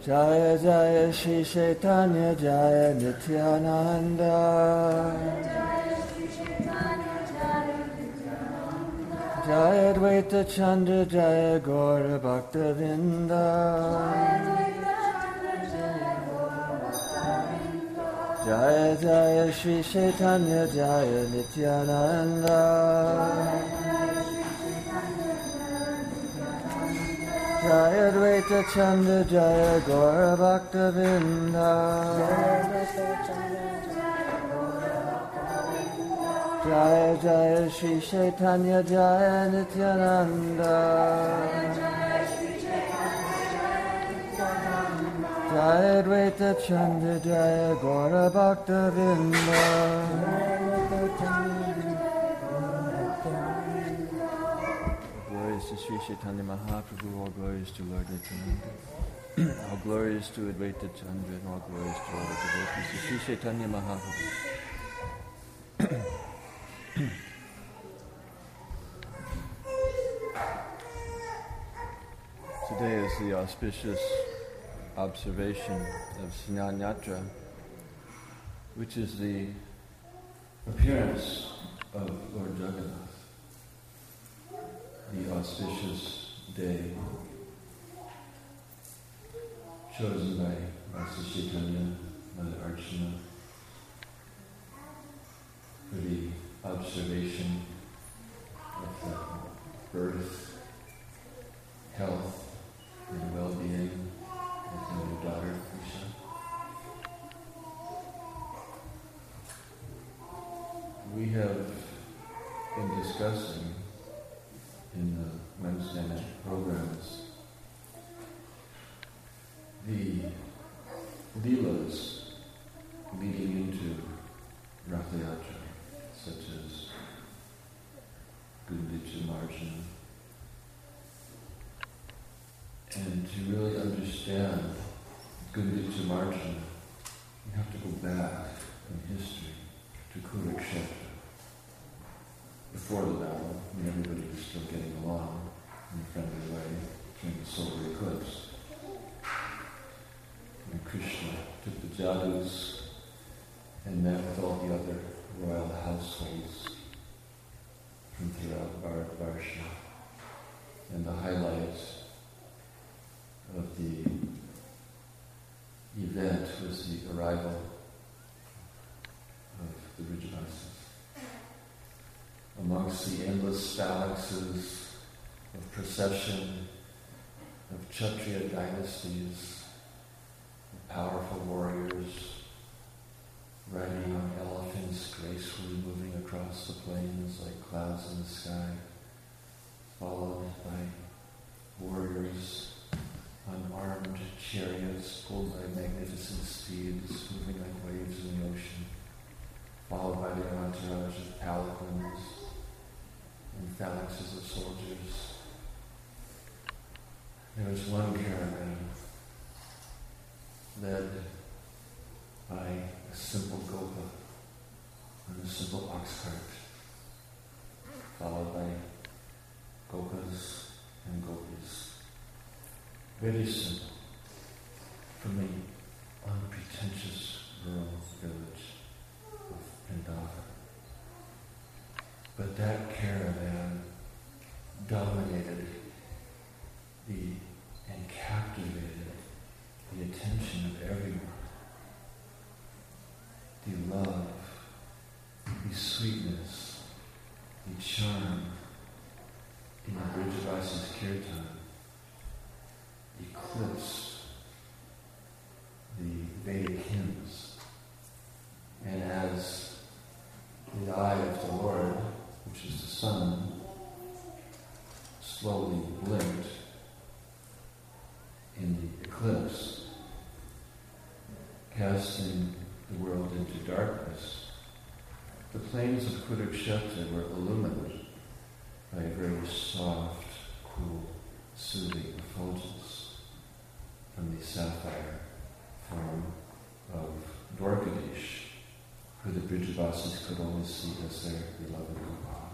Jaya Jaya Shri Chaitanya Jaya Nityananda. Jaya Advaita Chandra Jaya Gaura Bhaktavinda. Jaya Jaya Shri Chaitanya Jaya Nityananda. Jaya Advaita Chandra Jaya Gaura Bhaktavinda. Jaya Jaya Shri Chaitanya Jaya Nityananda. Jaya Advaita Chandra Jaya Gaura Bhaktavinda. Glories to Sri Chaitanya Mahaprabhu, all glories to Lord Nityananda. All glories to Advaita Chandra, and all glories to all the devotees of Sri Chaitanya Mahaprabhu. Today is the auspicious observation of Snanyatra, which is the appearance of Lord Jagannath, the auspicious day chosen by Master Chaitanya, Mother Archana, for the observation of the birth, health, and well-being of the new daughter, Krishna. We have been discussing in the Wednesday night programs the Leelas leading into Ratha Yatra, such as Gundicha Marjana. And to really understand Gundicha Marjana, you have to go back in history to Kurukshetra. Before the battle, when everybody was still getting along in a friendly way during the solar eclipse. And Krishna took the Jadus and met with all the other royal households from throughout Bharatvarsha. And the highlight of the event was the arrival of the Vrijavasis. Amongst the endless phalanxes of procession of Kshatriya dynasties, of powerful warriors riding on elephants, gracefully moving across the plains like clouds in the sky, followed by warriors on armed chariots pulled by magnificent steeds moving like waves in the ocean, followed by their entourage of palanquins and phalanxes of soldiers. There was one caravan led by a simple gopa on a simple ox cart, followed by gopas and gopis. Very simple, from the unpretentious rural village of Vrindavan. But that caravan dominated and captivated the attention of everyone. The love, the sweetness, the charm in the Vrijavasi's kirtan eclipsed the Vedic hymns. And as the eye of the Lord, which is the sun, slowly blinked in the eclipse, casting the world into darkness, the plains of Kurukshetra were illuminated by a very soft, cool, soothing effulgence from the sapphire form of Dwarkadish, who the Vrijavasis could only see as their beloved Gopal.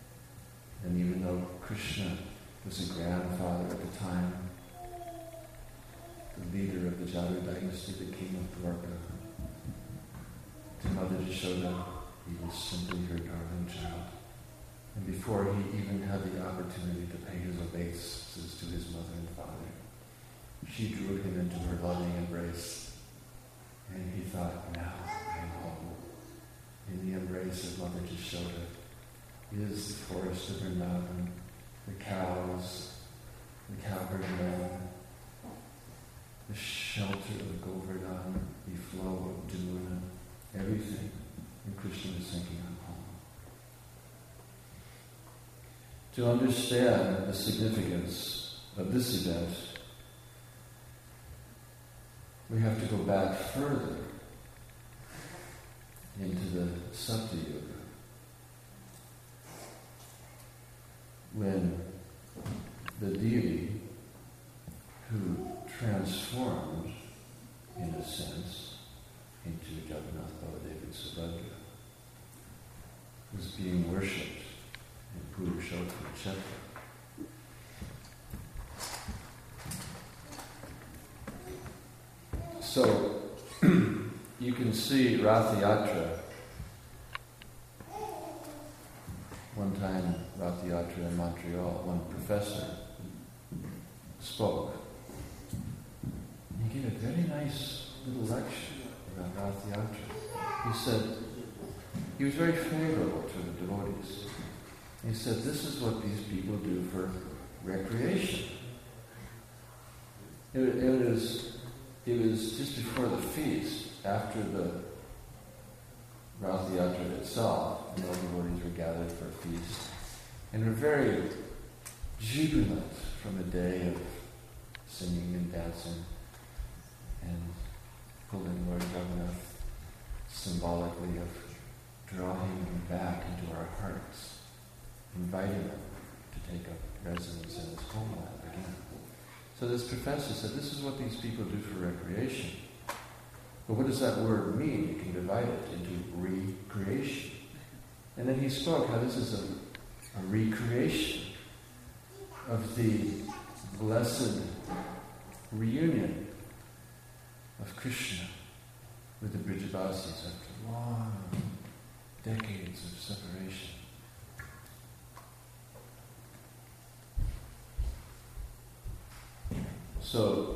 And even though Krishna was a grandfather at the time, leader of the Jadu dynasty, the king of Dwarka. To Mother Yashoda, he was simply her darling child. And before he even had the opportunity to pay his obeisances to his mother and father, she drew him into her loving embrace. And he thought, now I am home. In the embrace of Mother Yashoda is the forest of Vrindavan, the cows, the cowherd land, the shelter of Govardhan, the flow of Jamuna, everything. And Krishna was thinking, I'm home. To understand the significance of this event, we have to go back further into the Satya Yuga, when the deity who transformed, in a sense, into Jagannath Baladevi Subhadra was being worshipped in Purushottama Kshetra. So, you can see Rath Yatra. One time, Rath Yatra in Montreal, one professor spoke. He gave a very nice little lecture about Rath Yatra. He said, he was very favorable to the devotees. He said, this is what these people do for recreation. It was just before the feast, after the Rath Yatra itself, and all devotees were gathered for a feast, and were very jubilant from a day of singing and dancing and pulling Lord Jagannath symbolically of drawing him back into our hearts, inviting him to take up residence in his homeland again. So this professor said, this is what these people do for recreation. But what does that word mean? You can divide it into recreation. And then he spoke how this is a recreation of the blessed reunion of Krishna with the Brijavasis after long decades of separation. So,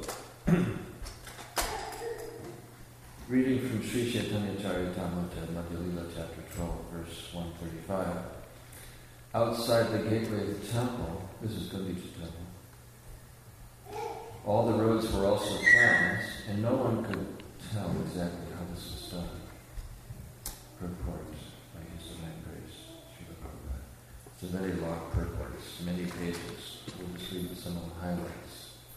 reading from Sri Chaitanya Charitamrita, Madhya Lila, chapter 12, verse 135. Outside the gateway of the temple, this is Gundicha temple, all the roads were also cleansed, and no one could tell exactly how this was done. Purport by His Divine Grace, Srila Prabhupada. It's a very long purport, it's many pages. We'll just read some of the highlights.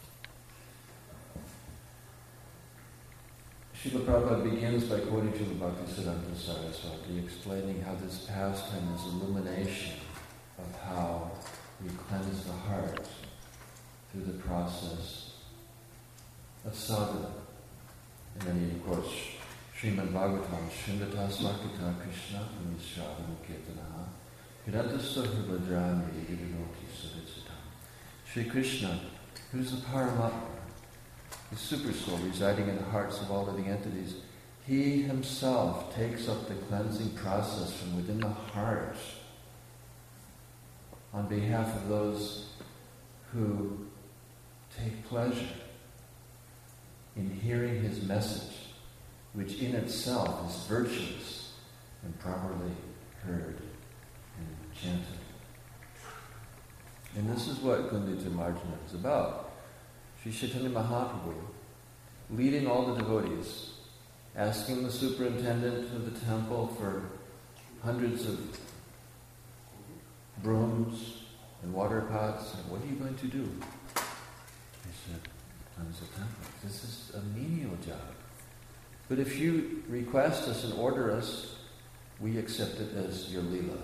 Srila Prabhupada begins by quoting Srila Bhaktisiddhanta Saraswati, explaining how this pastime is illumination of how we cleanse the heart through the process of sadhana. And then he quotes Srimad Bhagavatam, Shrindata Swakita Krishna Amishravana Kirtanaha Hiratasto Hirvadrami Yirinoti Sudhisitam. Sri Krishna, who's the Paramatma, the super soul residing in the hearts of all living entities, he himself takes up the cleansing process from within the heart on behalf of those who take pleasure in hearing his message, which in itself is virtuous and properly heard and chanted. And this is what Gundicha Marjana is about. Sri Chaitanya Mahaprabhu, leading all the devotees, asking the superintendent of the temple for hundreds of brooms and water pots, and what are you going to do? He said, cleanse the temple. This is a menial job. But if you request us and order us, we accept it as your lila.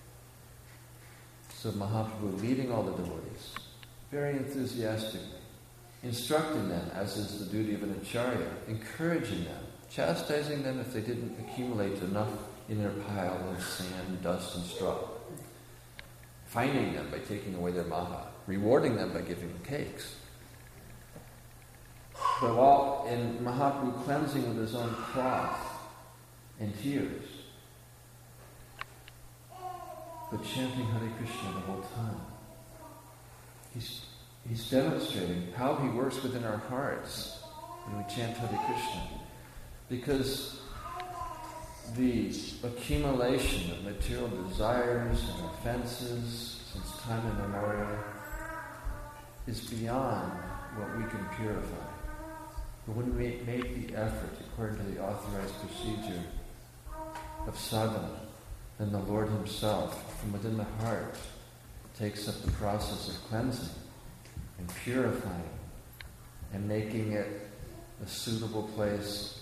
So Mahaprabhu, leading all the devotees, very enthusiastically, instructing them, as is the duty of an acharya, encouraging them, chastising them if they didn't accumulate enough in their pile of sand, dust, and straw, fining them by taking away their maha, rewarding them by giving them cakes. But while in Mahaprabhu cleansing with his own cloth and tears, but chanting Hare Krishna the whole time, he's demonstrating how he works within our hearts when we chant Hare Krishna. Because the accumulation of material desires and offenses since time immemorial is beyond what we can purify. But when we make the effort according to the authorized procedure of sadhana, then the Lord himself, from within the heart, takes up the process of cleansing and purifying and making it a suitable place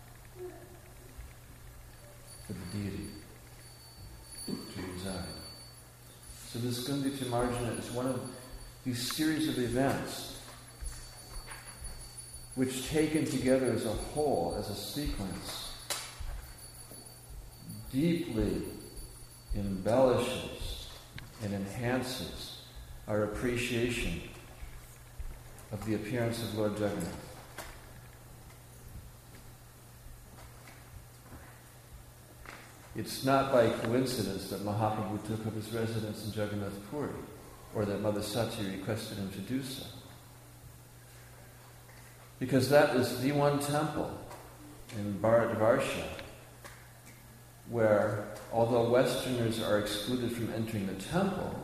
for the deity to reside. So this Gundicha Marjana is one of these series of events which, taken together as a whole, as a sequence, deeply embellishes and enhances our appreciation of the appearance of Lord Jagannath. It's not by coincidence that Mahaprabhu took up his residence in Jagannath Puri, or that Mother Sati requested him to do so. Because that is the one temple in Bharatvarsha where, although Westerners are excluded from entering the temple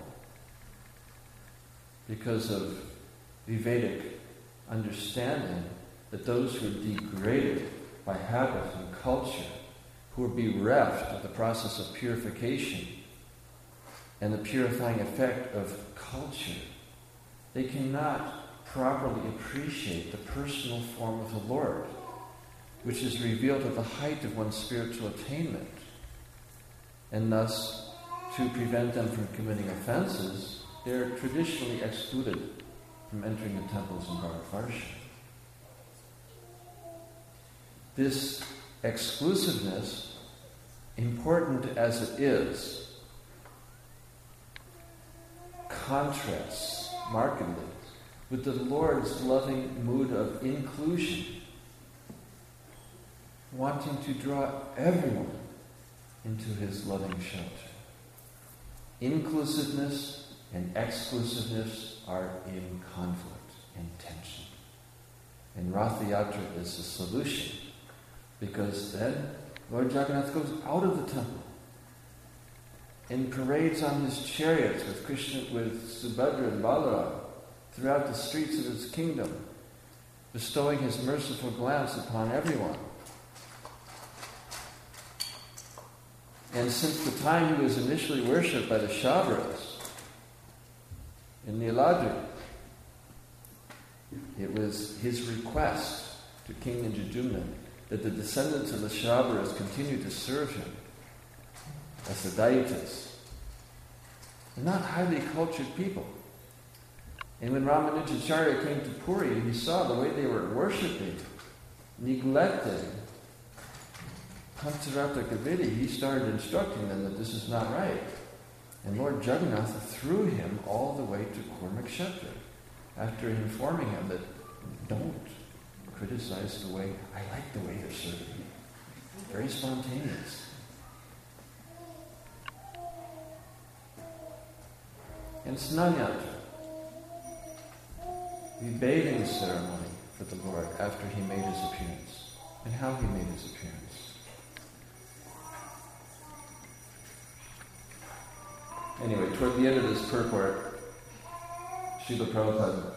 because of the Vedic understanding that those who are degraded by habit and culture, who are bereft of the process of purification and the purifying effect of culture, they cannot properly appreciate the personal form of the Lord, which is revealed at the height of one's spiritual attainment. And thus, to prevent them from committing offenses, they are traditionally excluded from entering the temples in Bharatvarsha. This exclusiveness, important as it is, contrasts markedly with the Lord's loving mood of inclusion, wanting to draw everyone into his loving shelter. Inclusiveness and exclusiveness are in conflict and tension. And Ratha Yatra is the solution, because then Lord Jagannath goes out of the temple and parades on his chariots with Krishna, with Subhadra and Balaram throughout the streets of his kingdom, bestowing his merciful glance upon everyone. And since the time he was initially worshipped by the Shabras in Niladri, it was his request to King Indradyumna that the descendants of the Shabras continue to serve him as the Daitas. They're not highly cultured people. And when Ramanujacharya came to Puri, he saw the way they were worshipping, neglecting Pancarata Kaviti. He started instructing them that this is not right. And Lord Jagannath threw him all the way to Kurmakshetra after informing him that don't criticize the way, I like the way you're serving me. Very spontaneous. And Snanyatra, the bathing ceremony for the Lord after he made his appearance, and how he made his appearance. Anyway, toward the end of this purport, Srila Prabhupada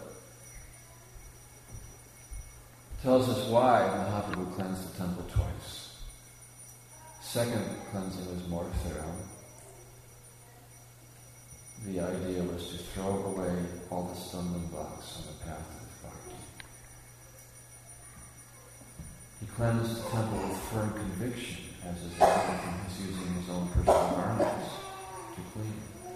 tells us why Mahaprabhu cleansed the temple twice. Second cleansing was more thorough. The idea was to throw away all the stumbling blocks on the path of bhakti. He cleansed the temple with firm conviction, as is evident from his using his own personal garments to clean.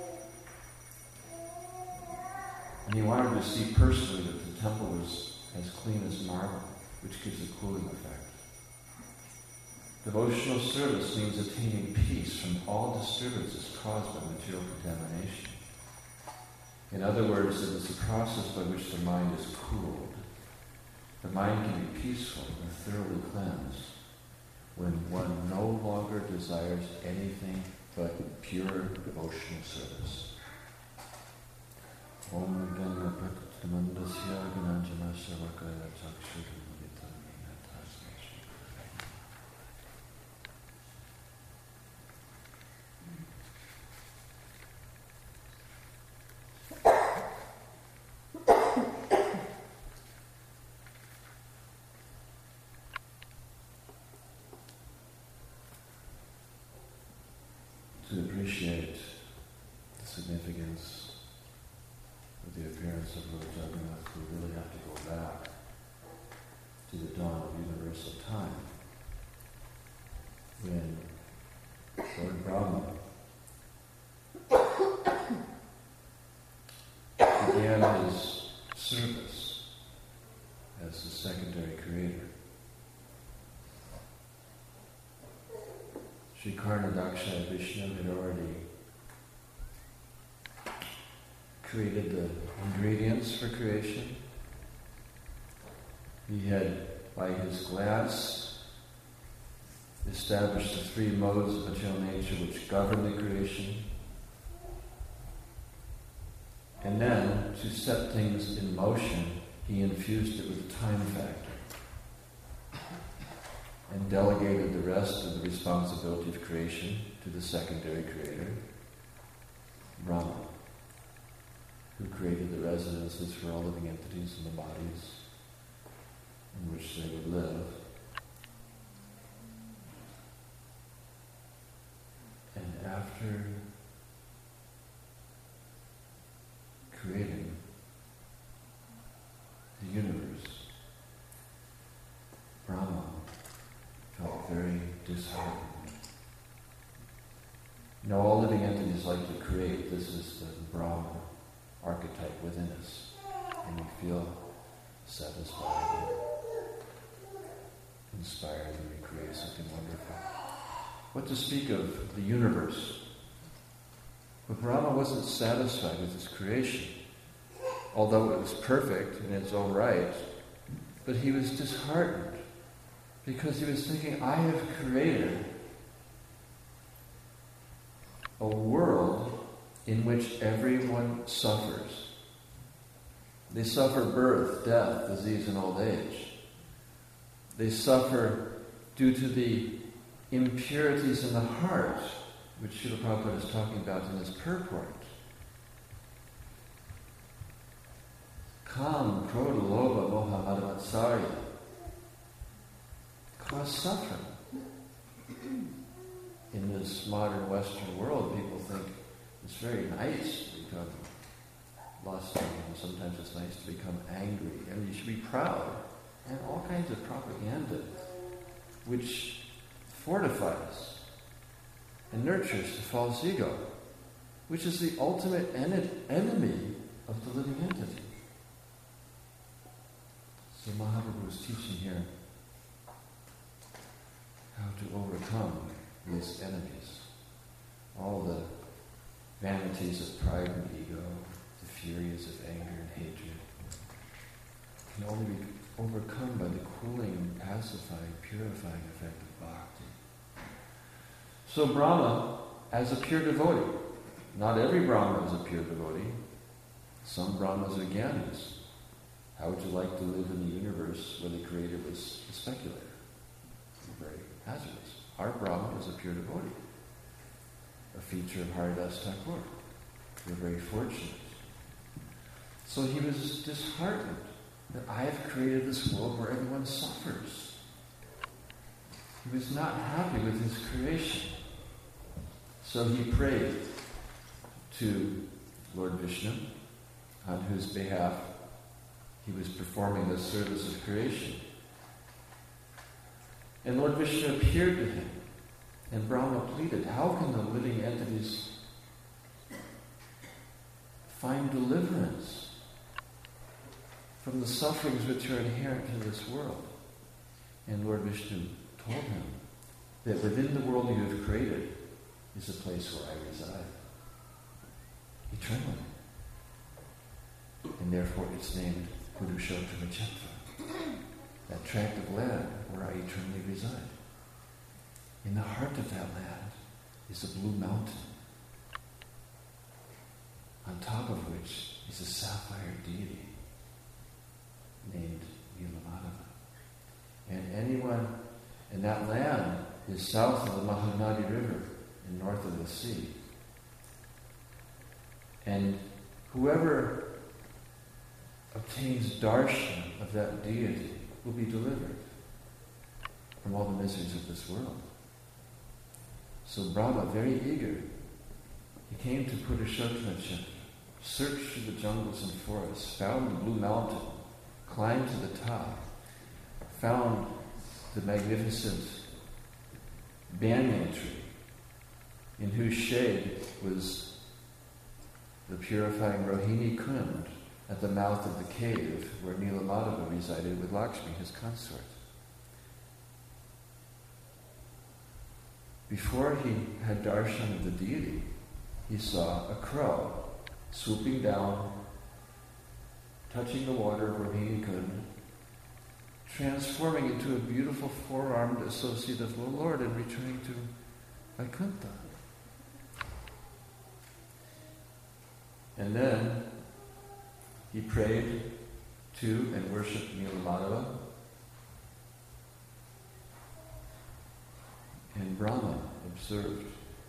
And he wanted to see personally that the temple was as clean as marble, which gives a cooling effect. Devotional service means attaining peace from all disturbances caused by material contamination. In other words, it is the process by which the mind is cooled The mind can be peaceful and thoroughly cleansed when one no longer desires anything but pure devotional service. Om Gana Praktitamandasya Gananjana Savakaya Chakshurumaditam Tasma Shri. To appreciate the significance of the appearance of Lord Jagannath, we really have to go back to the dawn of universal time, when Lord Brahma began his service as the secondary creator. Sri Karnadaksha Vishnu had already created the ingredients for creation. He had, by his glass, established the three modes of material nature which govern the creation. And then, to set things in motion, he infused it with a time factor and delegated the rest of the responsibility of creation to the secondary creator, Brahma, who created the residences for all living entities and the bodies in which they would live. And after creating the universe, Brahma felt very disheartened. You know, all living entities like to create. This is the Brahma archetype within us. And we feel satisfied and inspired when we create something wonderful. What to speak of the universe? But Brahma wasn't satisfied with his creation, although it was perfect in its own right, but he was disheartened because he was thinking, I have created a world in which everyone suffers. They suffer birth, death, disease, and old age. They suffer due to the impurities in the heart, which Srila Prabhupada is talking about in his purport. Kam, Krodha, Lobha, Moha, Mada, Matsarya cause suffering. In this modern Western world, people think it's very nice to become lusty, and sometimes it's nice to become angry, and you should be proud, and all kinds of propaganda which fortifies and nurtures the false ego, which is the ultimate enemy of the living entity. So Mahaprabhu is teaching here how to overcome these enemies, all the vanities of pride and ego, the furies of anger and hatred, can only be overcome by the cooling, pacifying, purifying effect of bhakti. So Brahma, as a pure devotee, not every Brahma is a pure devotee. Some Brahmas are Gyanis. How would you like to live in the universe where the Creator was a speculator? Very hazardous. Our Brahma is a pure devotee, a feature of Haridas Thakur. We're very fortunate. So he was disheartened that I have created this world where everyone suffers. He was not happy with his creation. So he prayed to Lord Vishnu, on whose behalf he was performing the service of creation. And Lord Vishnu appeared to him, and Brahma pleaded, how can the living entities find deliverance from the sufferings which are inherent to this world? And Lord Vishnu told him that within the world you have created is a place where I reside, eternally. And therefore it's named Purushottama Kshetra. that tract of land where I eternally reside. In the heart of that land is a blue mountain, on top of which is a sapphire deity named Nilamadeva. And that land is south of the Mahanadi River and north of the sea. And whoever obtains darshan of that deity will be delivered from all the miseries of this world. So Brahma, very eager, he came to Purushottam Kshetra, searched through the jungles and forests, found the blue mountain, climbed to the top, found the magnificent banyan tree, in whose shade was the purifying Rohini Kund at the mouth of the cave where Nilamadeva resided with Lakshmi, his consort. Before he had darshan of the deity, he saw a crow swooping down, touching the water of Rohini Kund, transforming into a beautiful four-armed associate of the Lord and returning to Vaikuntha. And then he prayed to and worshipped Nilamadeva, and Brahma observed.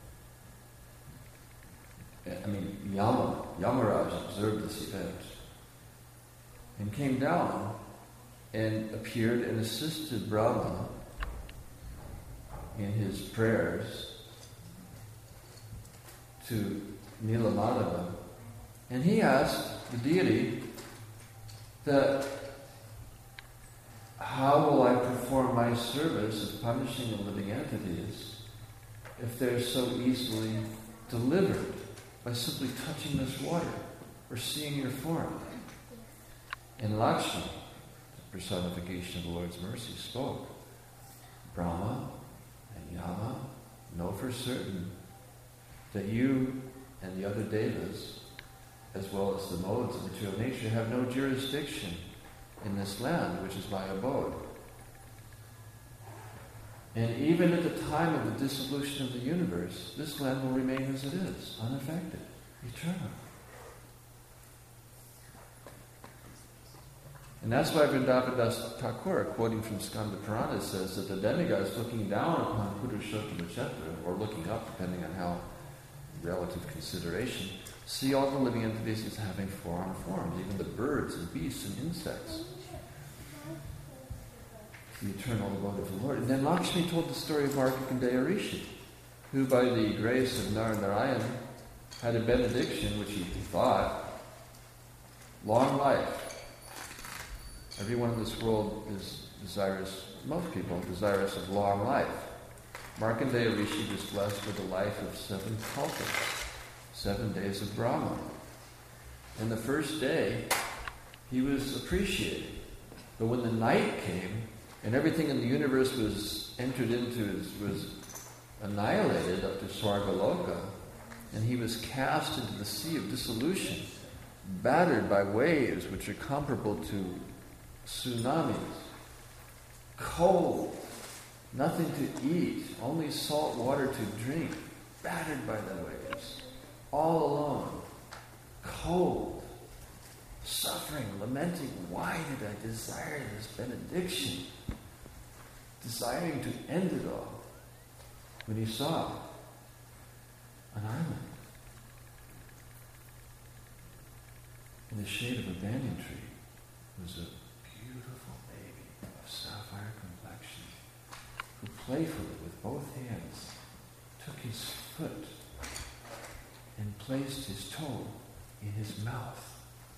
Yamaraj observed this event and came down and appeared and assisted Brahma in his prayers to Nilamadeva. And he asked the deity that, how will I perform my service of punishing the living entities if they're so easily delivered by simply touching this water or seeing your form? And Lakshmi, the personification of the Lord's mercy, spoke. Brahma and Yama know for certain that you and the other devas, as well as the modes of material nature, have no jurisdiction in this land, which is my abode. And even at the time of the dissolution of the universe, this land will remain as it is, unaffected, eternal. And that's why Vrindavan Thakur, quoting from Skanda Purana, says that the demigods looking down upon Purushottam Kshetra, or looking up, depending on how relative consideration, see all the living entities as having four-armed forms, even the birds and beasts and insects. The eternal abode of the Lord. And then Lakshmi told the story of Markandeya Rishi, who by the grace of Narayan had a benediction which he thought, long life. Everyone in this world is desirous, most people are desirous of long life. Markandeya Rishi was blessed with a life of 7 kalpas, 7 days of Brahma. And the first day, he was appreciated. But when the night came, and everything in the universe was annihilated up to Swargaloka, and he was cast into the sea of dissolution, battered by waves which are comparable to tsunamis, cold, nothing to eat, only salt water to drink, battered by the waves, all alone, cold, suffering, lamenting, why did I desire this benediction? Desiring to end it all, when he saw an island in the shade of a banyan tree was a beautiful baby of sapphire complexion, who playfully, with both hands, took his foot and placed his toe in his mouth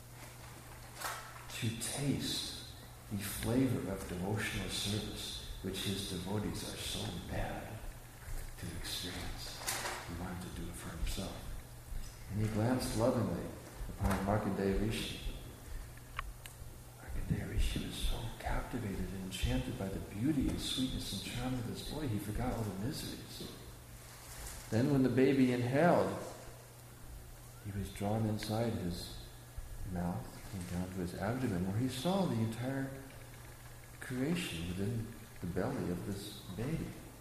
to taste the flavor of devotional service, which his devotees are so bad to experience. He wanted to do it for himself. And he glanced lovingly upon Markandeya Rishi. Markandeya Rishi was so captivated and enchanted by the beauty and sweetness and charm of this boy, he forgot all the miseries. Then when the baby inhaled, he was drawn inside his mouth and down to his abdomen, where he saw the entire creation within the belly of this baby.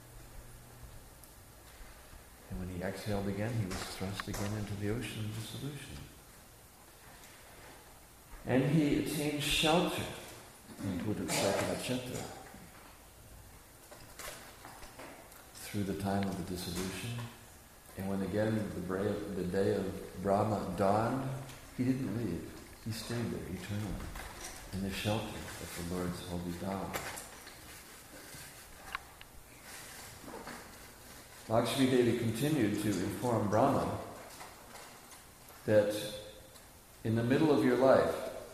And when he exhaled again, he was thrust again into the ocean of dissolution. And he attained shelter in Purushottamacetta through the time of the dissolution. And when again the day of Brahma dawned, he didn't leave. He stayed there eternally in the shelter of the Lord's holy Dham. Lakshmi Devi continued to inform Brahma that in the middle of your life,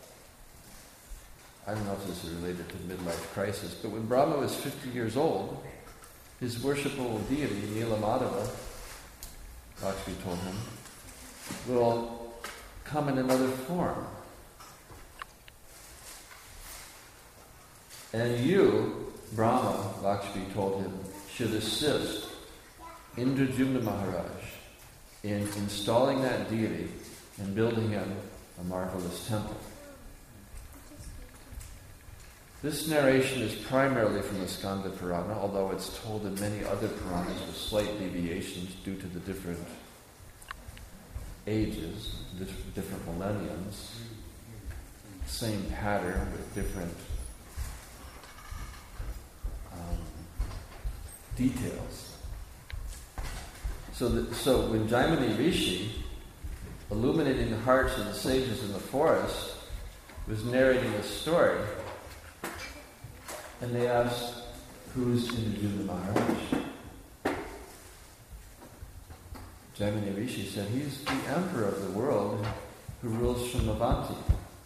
I don't know if this is related to midlife crisis, but when Brahma was 50 years old, his worshipful deity, Nilamadava, Lakshmi told him, will come in another form. And you, Brahma, Lakshmi told him, should assist Indradyumna Maharaj in installing that deity and building him a marvelous temple. This narration is primarily from the Skanda Purana, although it's told in many other Puranas with slight deviations due to the different ages, different millenniums. Same pattern with different details. So when Jaimini Rishi, illuminating the hearts of the sages in the forest, was narrating the story, and they asked, who's Indradyumna Maharaj? Jaimini Rishi said, he's the emperor of the world who rules from Avanti.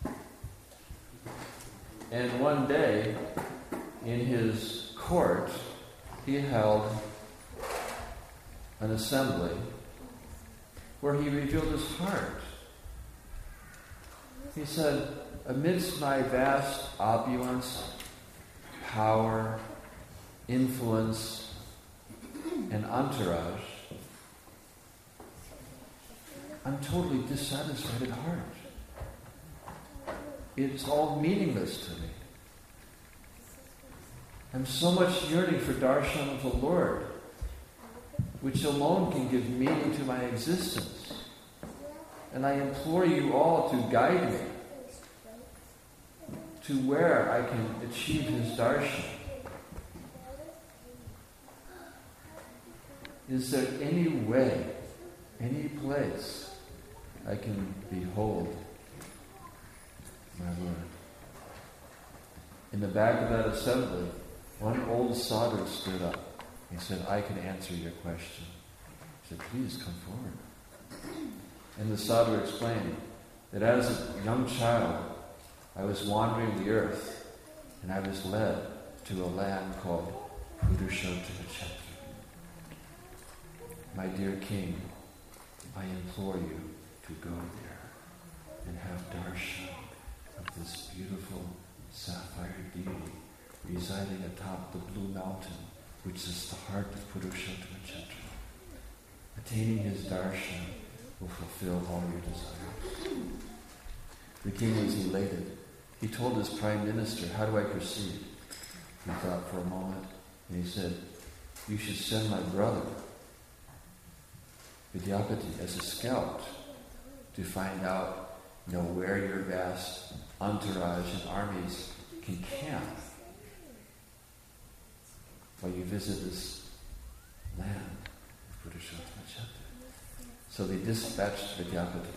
And one day, in his court, he held an assembly where he revealed his heart. He said, amidst my vast opulence, power, influence, and entourage, I'm totally dissatisfied at heart. It's all meaningless to me. I'm so much yearning for darshan of the Lord, which alone can give meaning to my existence. And I implore you all to guide me to where I can achieve his darshan. Is there any way, any place I can behold my Lord? In the back of that assembly, one old sadhu stood up. He said, I can answer your question. He said, please come forward. And the sadhu explained that as a young child, I was wandering the earth, and I was led to a land called Purushottamacetta. My dear king, I implore you to go there and have darshan of this beautiful sapphire deity residing atop the blue mountain, which is the heart of Purushottamacetta. Attaining his darshan will fulfill all your desires. The king was elated. He told his prime minister, how do I proceed? He thought for a moment, and he said, you should send my brother, Vidyapati, as a scout to find out, where your vast entourage and armies can camp while you visit this land of Purushottamacetta. So they dispatched Vidyapati,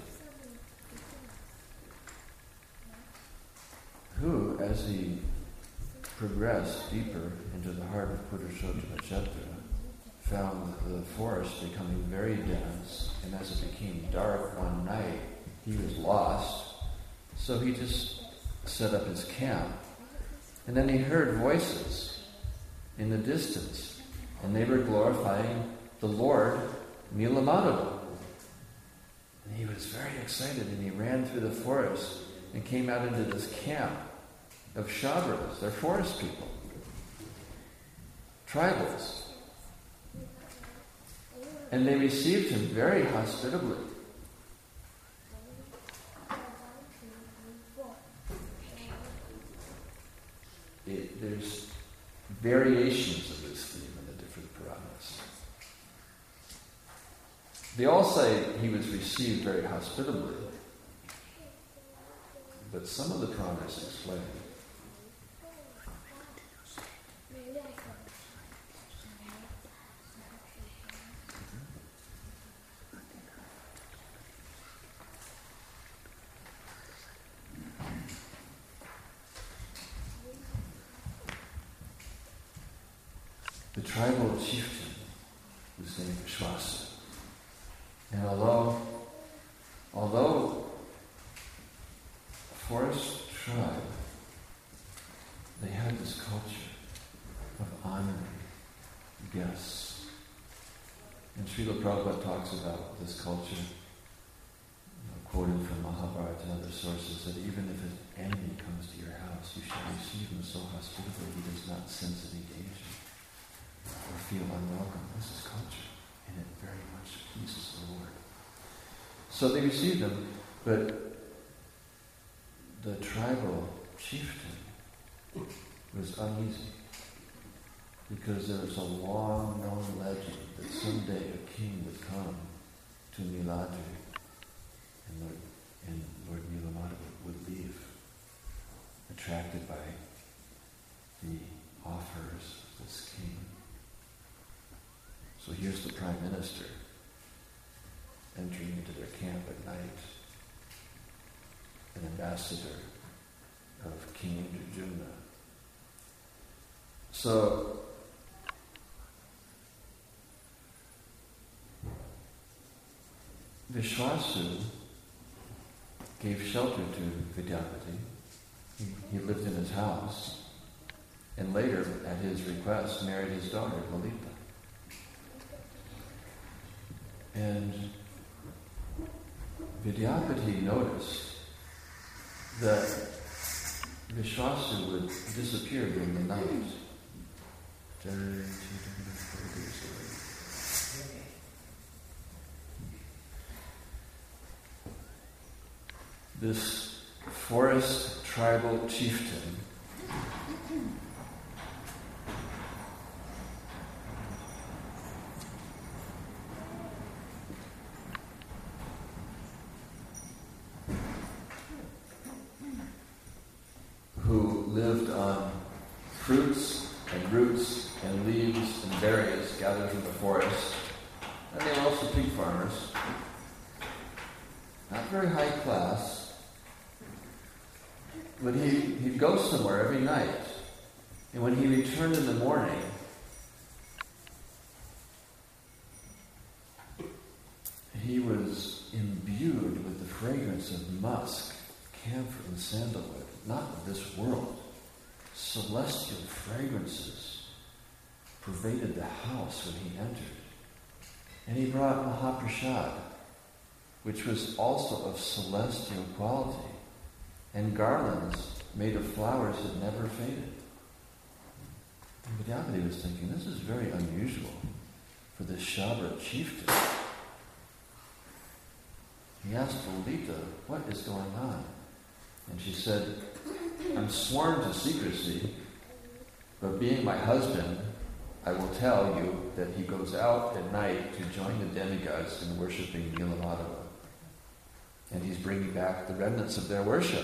who, as he progressed deeper into the heart of Purushottamacetta, found the forest becoming very dense, and as it became dark one night, he was lost. So he just set up his camp. And then he heard voices in the distance, and they were glorifying the Lord Nilamadava. And he was very excited, and he ran through the forest and came out into this camp of Shabras, they're forest people, tribals. And they received him very hospitably. There's variations of this theme in the different Puranas. They all say he was received very hospitably, but some of the Puranas explain the tribal chieftain was named Vishwasa. And although a forest tribe, they had this culture of honoring guests. And Srila Prabhupada talks about this culture, quoted from Mahabharata and other sources, that even if an enemy comes to your house, you shall receive him so hospitably he does not sense any danger or feel unwelcome. This is culture, and it very much pleases the Lord. So they received him, but the tribal chieftain was uneasy because there was a long-known legend that someday a king would come to Niladri, and Lord Nilamadeva would leave, attracted by the offers of this king. So here's the Prime Minister entering into their camp at night, an ambassador of King Indradyumna. So Vishwasu gave shelter to Vidyapati. He lived in his house, and later, at his request, married his daughter, Lalita. And Vidyapati noticed that Vishwasu would disappear during the night. This forest tribal chieftain who lived on fruits and roots and leaves and berries gathered from the forest, and they were also pig farmers. Not very high class. But he'd go somewhere every night. And when he returned in the morning, he was imbued with the fragrance of musk, camphor, and sandalwood, not of this world. Celestial fragrances pervaded the house when he entered. And he brought Mahaprasad, which was also of celestial quality, and garlands made of flowers that never faded. And Vidyapati was thinking, this is very unusual for this Shabra chieftain. He asked Lalita, what is going on? And she said, I'm sworn to secrecy, but being my husband, I will tell you that he goes out at night to join the demigods in worshipping Nilamadeva. And he's bringing back the remnants of their worship.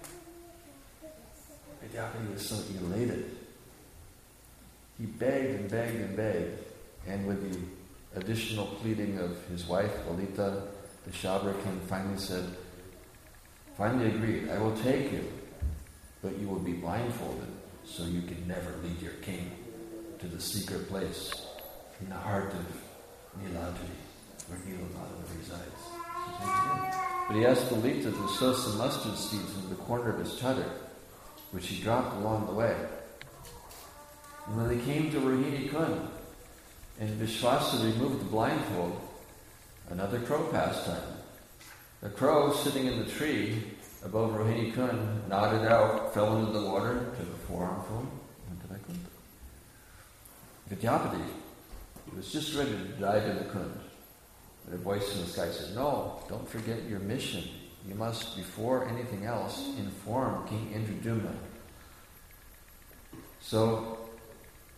Vidyapati was so elated. He begged and begged and begged. And with the additional pleading of his wife, Lalita, the Shabra king finally agreed, I will take you, but you will be blindfolded so you can never lead your king to the secret place in the heart of Niladri, where Nilamadeva resides. But he asked Lalita to sow some mustard seeds in the corner of his chadar, which he dropped along the way. And when they came to Rohini Kund, and Vishwasa removed the blindfold, another crow pastime. The crow, sitting in the tree above Rohini Kund, nodded out, fell into the water, took a forearmful, and went to Vaikuntha. Vidyapati was just ready to dive in the Kund. But a voice in the sky said, no, don't forget your mission. You must, before anything else, inform King Indradyumna. So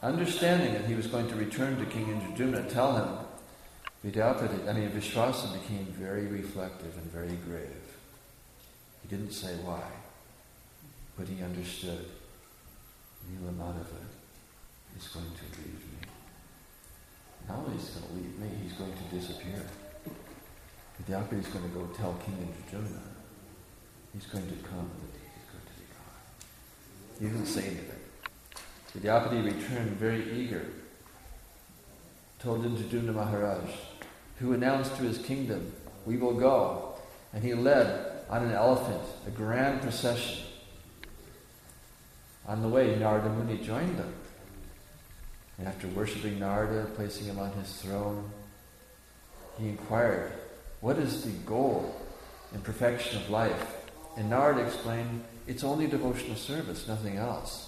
Understanding that he was going to return to King Indradyumna, tell him, Vishwasa became very reflective and very grave. He didn't say why, but he understood. Nilamadeva is going to leave me. Not only is he going to leave me, he's going to disappear. Vidyapati is going to go tell King Indradyumna. He's going to come, but he's going to be gone. He didn't say anything. Vidyapati returned very eager, told Indradyumna Maharaj, who announced to his kingdom, we will go. And he led on an elephant a grand procession. On the way, Narada Muni joined them. And after worshipping Narada, placing him on his throne, he inquired, what is the goal and perfection of life? And Narada explained, it's only devotional service, nothing else.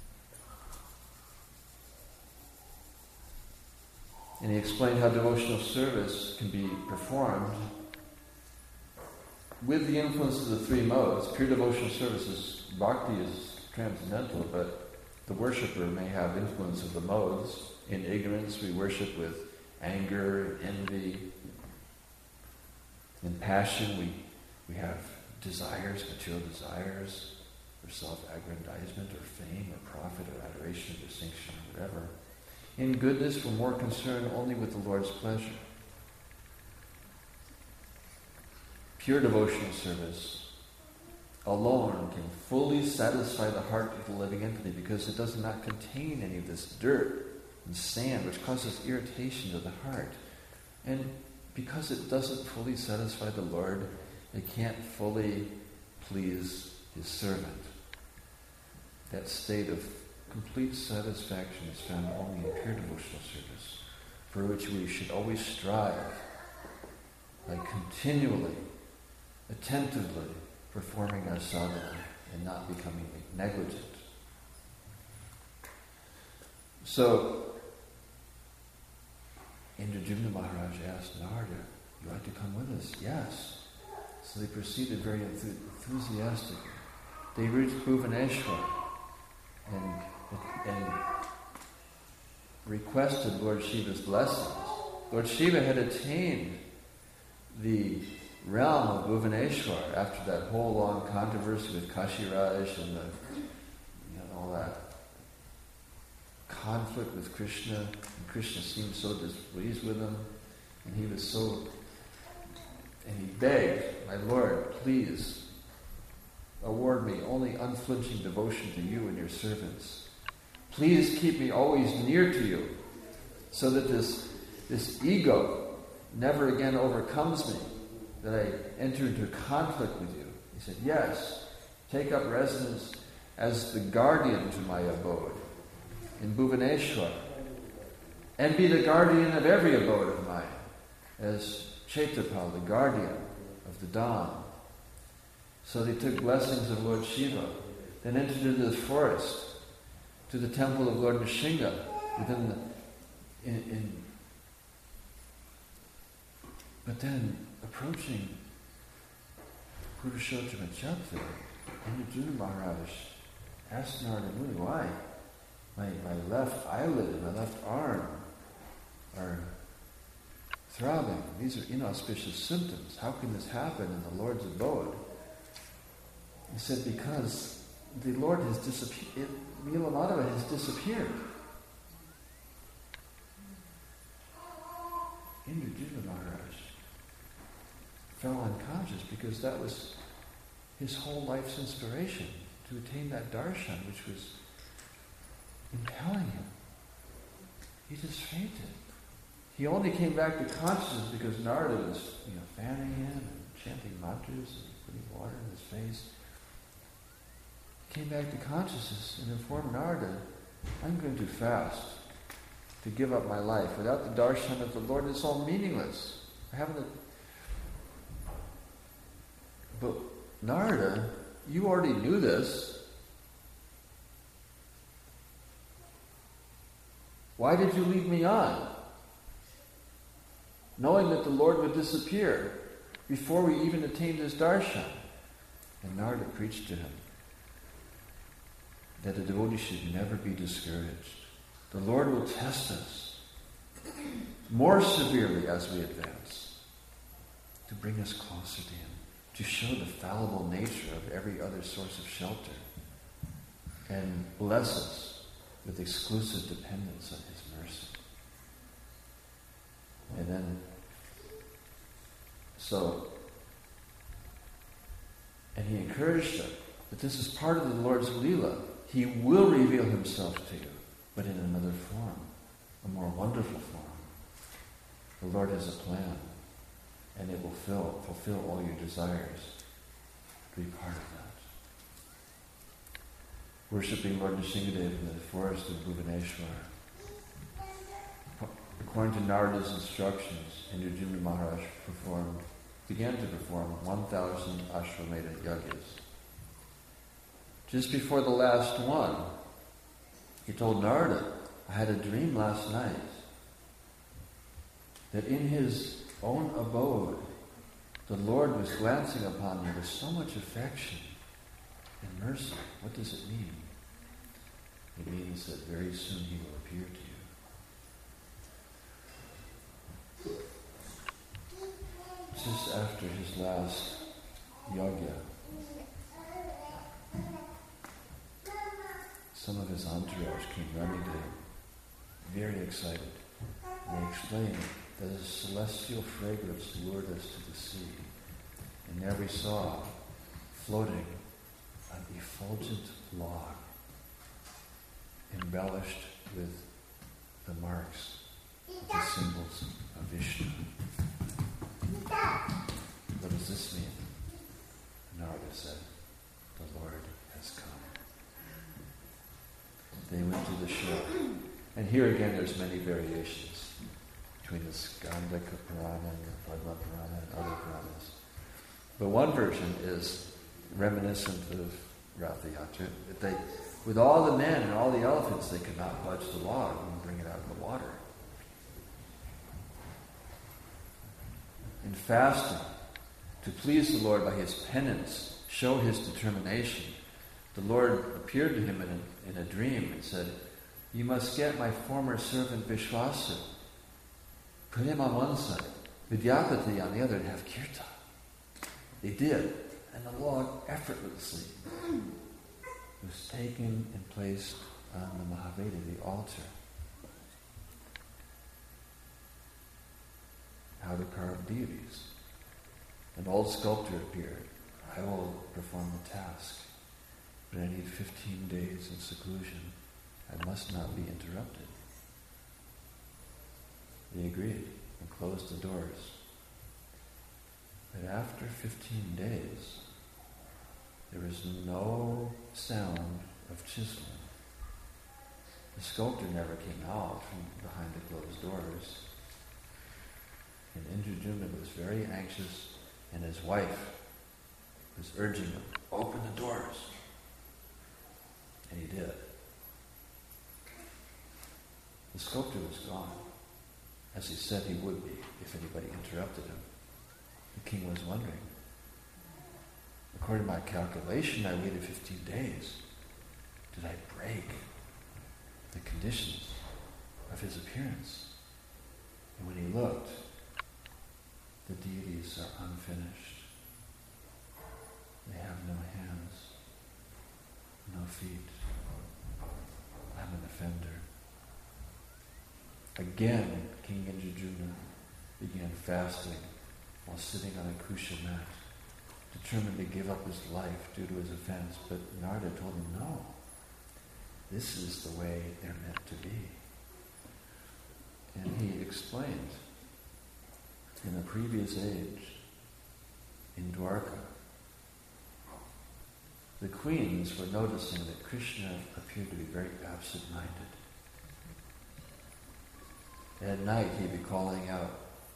And he explained how devotional service can be performed with the influence of the three modes. Pure devotional service is, bhakti is transcendental, but the worshipper may have influence of the modes. In ignorance, we worship with anger, envy. In passion, we have desires, material desires, for self-aggrandizement, or fame, or profit, or adoration, or distinction, or whatever. In goodness, we're more concerned only with the Lord's pleasure. Pure devotional service alone can fully satisfy the heart of the living entity because it does not contain any of this dirt and sand which causes irritation to the heart. And because it doesn't fully satisfy the Lord, it can't fully please His servant. That state of complete satisfaction is found only in pure devotional service, for which we should always strive by continually, attentively performing our sadhana and not becoming negligent. So, Indradyumna Maharaj asked Narada, you like to come with us? Yes. So they proceeded very enthusiastically. They reached Bhuvaneshwar and requested Lord Shiva's blessings. Lord Shiva had attained the realm of Bhuvaneshwar after that whole long controversy with Kashiraj and all that conflict with Krishna. And Krishna seemed so displeased with him, and he begged, my Lord, please award me only unflinching devotion to you and your servants. Please keep me always near to you, so that this ego never again overcomes me, that I enter into conflict with you. He said, yes, take up residence as the guardian to my abode in Bhuvaneshwar, and be the guardian of every abode of mine, as Kshetrapal, the guardian of the Dham. So they took blessings of Lord Shiva, then entered into the forest, to the temple of Lord Nrsimha, but then approaching Purushottama Chapta, Indradyumna Maharaj asked Narada Muni, why? My left eyelid and my left arm are throbbing. These are inauspicious symptoms. How can this happen in the Lord's abode? He said, because the Lord has disappeared. Nilamadeva has disappeared. Indradyumna Maharaj fell unconscious because that was his whole life's inspiration, to attain that darshan which was impelling him. He just fainted. He only came back to consciousness because Narada was fanning him and chanting mantras and putting water in his face. He came back to consciousness and informed Narada, I'm going to fast to give up my life. Without the darshan of the Lord, it's all meaningless. But Narada, you already knew this. Why did you lead me on? Knowing that the Lord would disappear before we even attained his darshan. And Narada preached to him that a devotee should never be discouraged. the Lord will test us more severely as we advance, to bring us closer to Him, to show the fallible nature of every other source of shelter, and bless us with exclusive dependence on His mercy. And then, and He encouraged them that this is part of the Lord's Leela. He will reveal Himself to you, but in another form, a more wonderful form. The Lord has a plan, and it will fulfill all your desires to be part of that. Worshipping Lord Nrsingadev in the forest of Bhubaneswar. According to Narada's instructions, Indradyumna Maharaj began to perform 1,000 Ashwamedha yagas. Just before the last one, he told Narada, I had a dream last night that in His own abode, the Lord was glancing upon me with so much affection and mercy. What does it mean? It means that very soon He will appear to you. Just after his last yajna, some of his entourage came running to him, very excited. And they explained that a celestial fragrance lured us to the sea. And there we saw, floating, an effulgent log, embellished with the marks of the symbols of Vishnu. What does this mean? Narada said, the Lord has come. They went to the shore. And here again there's many variations between the Skandaka Purana and the Padma Purana and other Puranas. But one version is reminiscent of Ratha Yatra. With all the men and all the elephants, they could not budge the log and bring it out of the water. In fasting, to please the Lord by his penance, show his determination, the Lord appeared to him in a dream and said, you must get my former servant Vishwasa. Put him on one side, Vidyapati on the other, and have kirtan. They did, and the log effortlessly was taken and placed on the Mahaveda, the altar. How to carve deities. An old sculptor appeared. I will perform the task, but I need 15 days in seclusion. I must not be interrupted. They agreed and closed the doors. But after 15 days, there was no sound of chiseling. The sculptor never came out from behind the closed doors. And Indradyumna was very anxious, and his wife was urging him, open the doors. And he did. The sculptor was gone, as he said he would be if anybody interrupted him. The king was wondering. According to my calculation, I waited 15 days. Did I break the conditions of his appearance? And when he looked, the deities are unfinished. They have no hands, no feet. I'm an offender. Again, King Indradyumna began fasting while sitting on a kusha mat, determined to give up his life due to his offense. But Narada told him, no, this is the way they're meant to be. And he explained, in a previous age, in Dwarka, the queens were noticing that Krishna appeared to be very absent-minded. At night he'd be calling out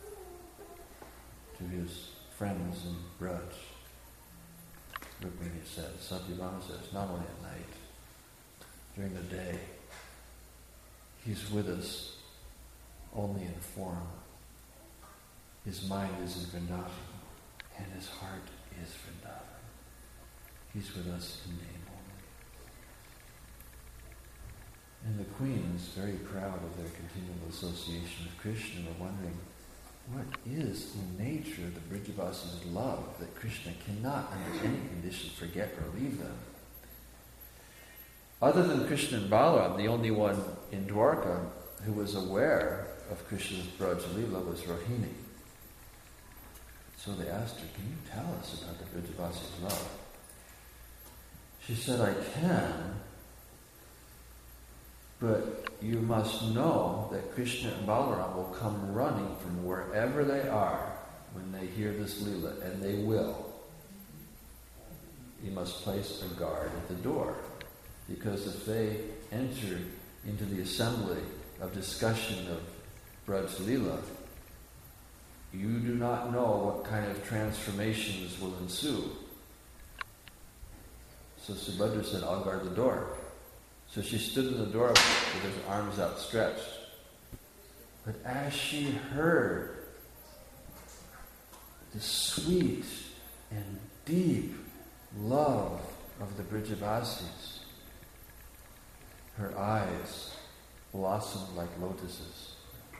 to his friends in Braj. Rukmini says, Satyabhama says, not only at night, during the day, he's with us only in form. His mind is in Vrindavan, and his heart is Vrindavan. He's with us in name only. And the queens, very proud of their continual association with Krishna, were wondering, what is the nature of the Brijavasis' love that Krishna cannot, under any condition, forget or leave them? Other than Krishna and Balaram, the only one in Dwarka who was aware of Krishna's Braj Leela was Rohini. So they asked her, can you tell us about the Brijavasis' love? She said, I can, but you must know that Krishna and Balaram will come running from wherever they are when they hear this Leela, and they will. You must place a guard at the door, because if they enter into the assembly of discussion of Braj Leela, you do not know what kind of transformations will ensue. So Subhadra said, I'll guard the door. So she stood in the door with her arms outstretched. But as she heard the sweet and deep love of the Brijavasis, her eyes blossomed like lotuses.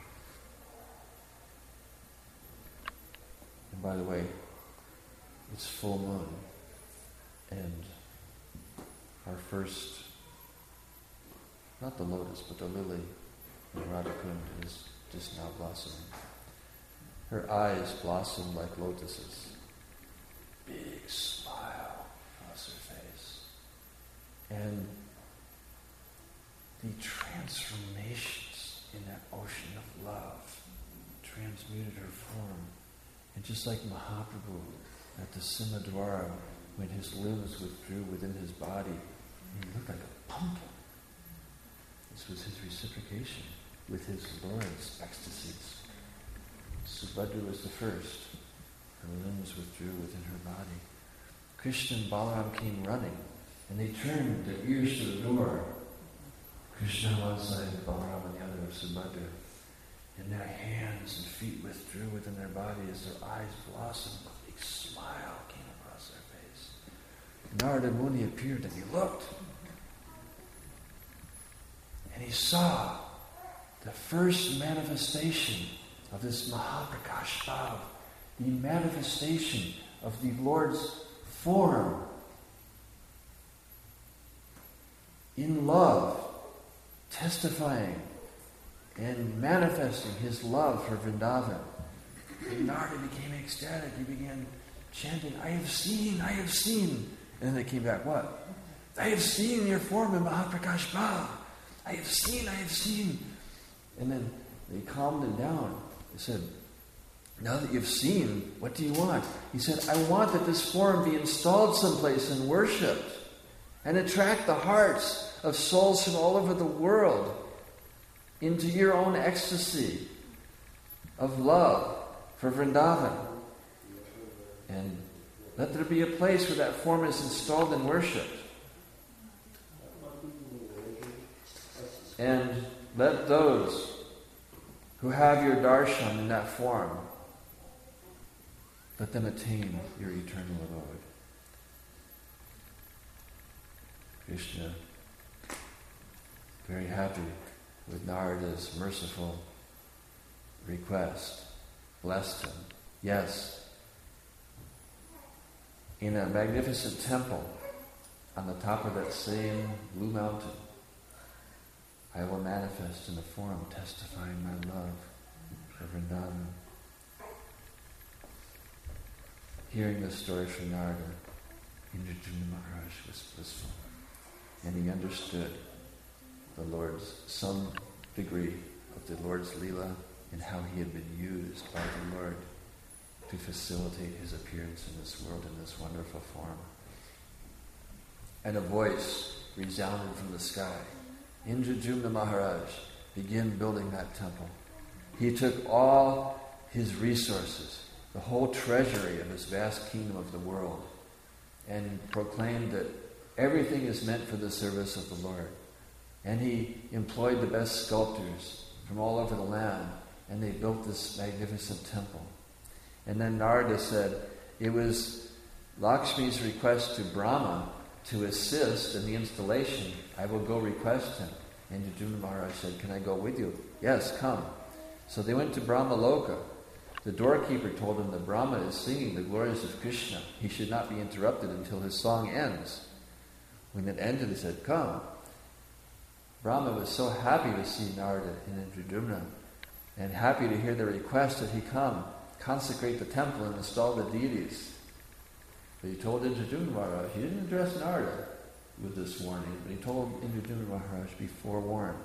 And by the way, it's full moon, and our first, not the lotus, but the lily in Radhakund is just now blossoming. Her eyes blossomed like lotuses. Big smile across her face. And the transformations in that ocean of love transmuted her form. And just like Mahaprabhu at the Simhadwara, when his limbs withdrew within his body, he looked like a pumpkin. This was his reciprocation with his Lord's ecstasies. Subhadra was the first. Her limbs withdrew within her body. Krishna and Balaram came running, and they turned their ears to the door. Krishna on one side, Balaram on the other of Subhadra. And their hands and feet withdrew within their body as their eyes blossomed. A big smile came across their face. Narada Muni appeared, and he looked. And he saw the first manifestation of this Mahaprakash Bhav, the manifestation of the Lord's form in love, testifying and manifesting his love for Vrindavan. And Narada became ecstatic. He began chanting, I have seen, I have seen. And then they came back, what? I have seen your form in Mahaprakash Bhav. I have seen, I have seen. And then they calmed him down. They said, now that you've seen, what do you want? He said, I want that this form be installed someplace and worshipped and attract the hearts of souls from all over the world into your own ecstasy of love for Vrindavan. And let there be a place where that form is installed and worshipped. And let those who have your darshan in that form, let them attain your eternal abode. Krishna, very happy with Narada's merciful request, blessed him. Yes, in a magnificent temple on the top of that same blue mountain, I will manifest in the form testifying my love for Vrindavan. Hearing this story from Narada, Indradyumna Maharaj was blissful, and he understood some degree of the Lord's Leela and how he had been used by the Lord to facilitate his appearance in this world in this wonderful form. And a voice resounded from the sky. Indradyumna Maharaj, begin building that temple. He took all his resources, the whole treasury of his vast kingdom of the world, and proclaimed that everything is meant for the service of the Lord. And he employed the best sculptors from all over the land, and they built this magnificent temple. And then Narada said it was Lakshmi's request to Brahma to assist in the installation. I will go request him. And Indradyumna Maharaj said, "Can I go with you?" "Yes, come." So they went to Brahma Loka. The doorkeeper told him that Brahma is singing the glories of Krishna. He should not be interrupted until his song ends. When it ended, he said, "Come." Brahma was so happy to see Narada and Indradyumna, and happy to hear their request that he come, consecrate the temple and install the deities. But he told Indradyumna Maharaj, he didn't address Narada with this warning, but he told Indradyumna Maharaj, "Be forewarned.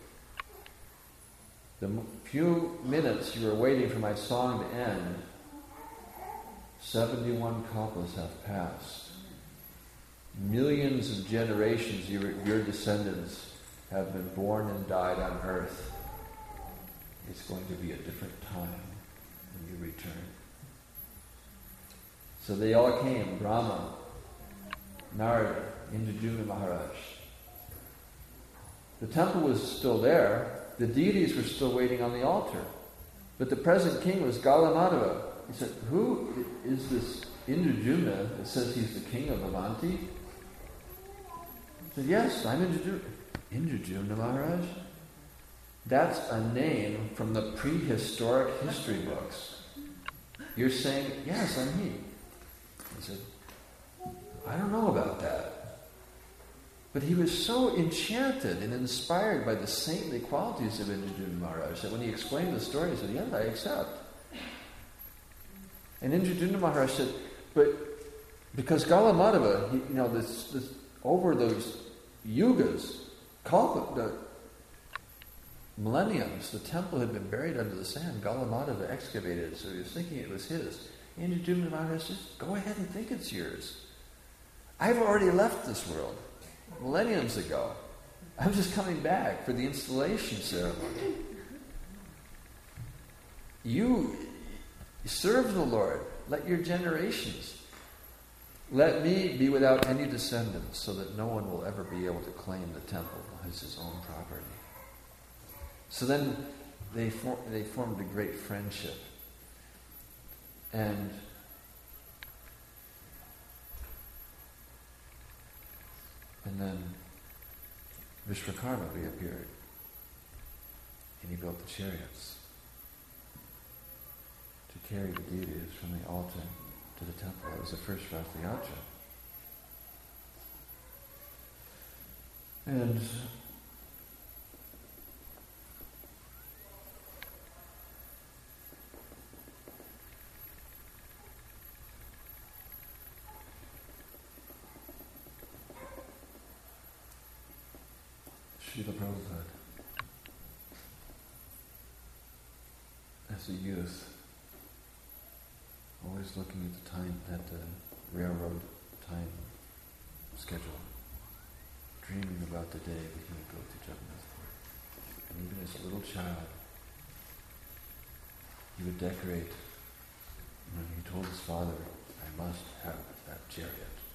The few minutes you were waiting for my song to end, 71 kalpas have passed. Millions of generations, your descendants, have been born and died on earth. It's going to be a different time when you return." So they all came, Brahma, Narada, Indradyumna Maharaj. The temple was still there. The deities were still waiting on the altar. But the present king was Galamadeva. He said, "Who is this Indradyumna that says he's the king of Avanti?" He said, "Yes, I'm Indradyumna." "Indradyumna Maharaj? That's a name from the prehistoric history books. You're saying, yes, I'm he." He said, "I don't know about that." But he was so enchanted and inspired by the saintly qualities of Indradyumna Maharaj that when he explained the story, he said, "Yes, I accept." And Indradyumna Maharaj said, "But because Galamadeva, this over those yugas, the millenniums, the temple had been buried under the sand. Galamadeva excavated it, so he was thinking it was his." Indradyumna Maharaj says, "Go ahead and think it's yours. I've already left this world millenniums ago. I'm just coming back for the installation ceremony. You serve the Lord. Let your generations. Let me be without any descendants so that no one will ever be able to claim the temple as his own property." So then they formed a great friendship. And then Vishwakarma reappeared, and he built the chariots to carry the deities from the altar to the temple. That was the first Rath Yatra. And Srila Prabhupada, as a youth, always looking at the railroad time schedule, dreaming about the day that he would go to Jagannath Puri. And even as a little child, he would decorate. He told his father, "I must have that chariot."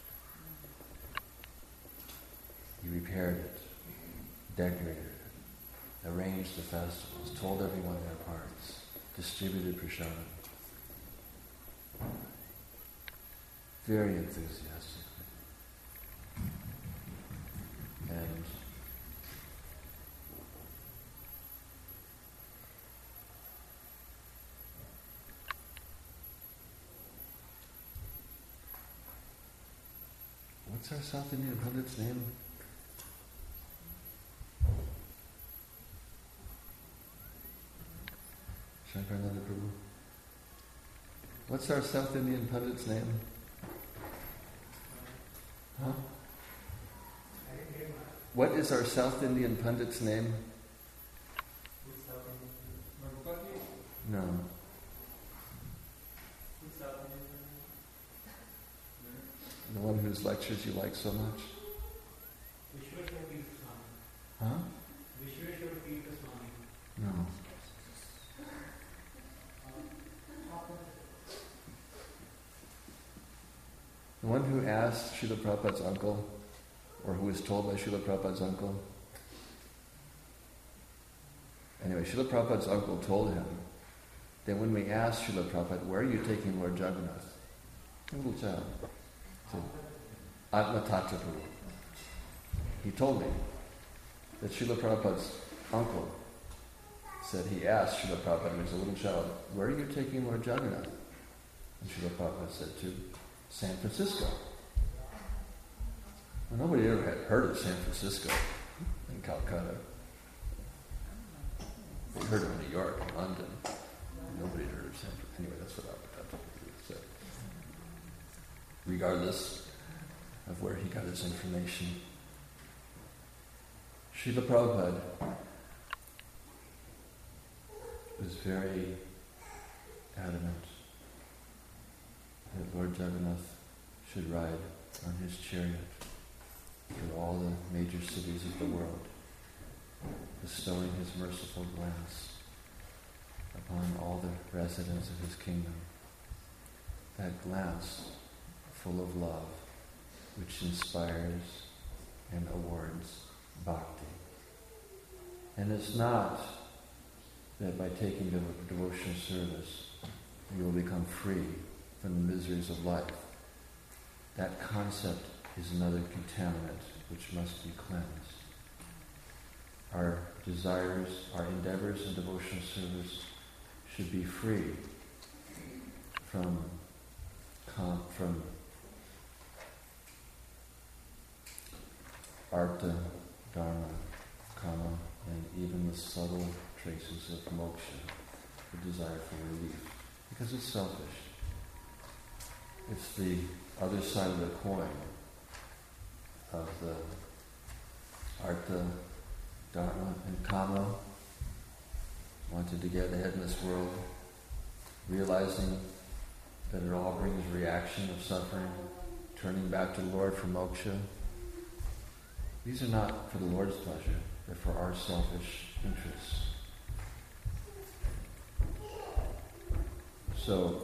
He repaired it, decorated it, arranged the festivals, told everyone their parts, distributed prasadam. Very enthusiastically. And what's our South Indian Pandit's name? Shankarananda Prabhu. What's our South Indian Pandit's name? Huh? What is our South Indian Pandit's name? No. The one whose lectures you like so much? Huh? No. The one who asked Srila Prabhupada's uncle, or who was told by Srila Prabhupada's uncle. Anyway, Srila Prabhupada's uncle told him that when we asked Srila Prabhupada, "Where are you taking Lord Jagannath?" A little child said, "Atma Tattva." He told me. that Srila Prabhupada's uncle said he asked Srila Prabhupada when he was a little child, "Where are you taking Lord Jagannath?" And Srila Prabhupada said, "To San Francisco." Well, nobody ever had heard of San Francisco in Calcutta. They heard of New York and London. Nobody had heard of San Francisco. Anyway, that's what I said. Regardless of where he got his information, Srila Prabhupada was very adamant that Lord Jagannath should ride on his chariot through all the major cities of the world, bestowing his merciful glance upon all the residents of his kingdom. That glance full of love, which inspires and awards bhakti. And it's not that by taking devotional service you will become free from the miseries of life. That concept is another contaminant which must be cleansed. Our desires, our endeavors in devotional service should be free from artha, dharma, kama, and even the subtle traces of moksha, the desire for relief, because it's selfish. It's the other side of the coin of the artha, dharma, and kama, wanted to get ahead in this world, realizing that it all brings reaction of suffering, turning back to the Lord for moksha. These are not for the Lord's pleasure, they're for our selfish interests. So,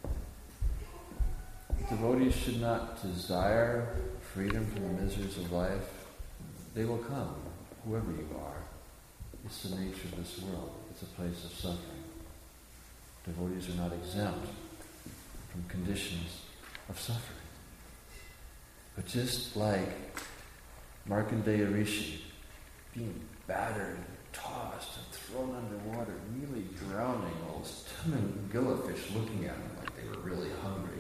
devotees should not desire freedom from the miseries of life. They will come, whoever you are. It's the nature of this world. It's a place of suffering. Devotees are not exempt from conditions of suffering. But just like Markandeya Rishi being battered, tossed, and thrown underwater, really drowning, all those timid gillifish looking at him like they were really hungry.